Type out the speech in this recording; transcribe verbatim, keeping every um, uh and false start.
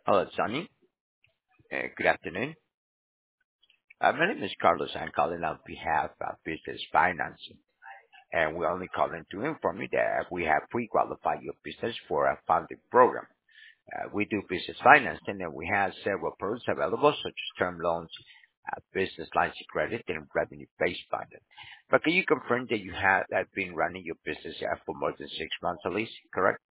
Hello, Sonny. Uh, Good afternoon. Uh, My name is Carlos. I'm calling on behalf of Business Financing, and we're only calling to inform you that we have pre-qualified your business for a funding program. Uh, We do business financing, and we have several products available, such as term loans, uh, business lines of credit, and revenue-based funding. But can you confirm that you have uh, been running your business uh, for more than six months at least, correct?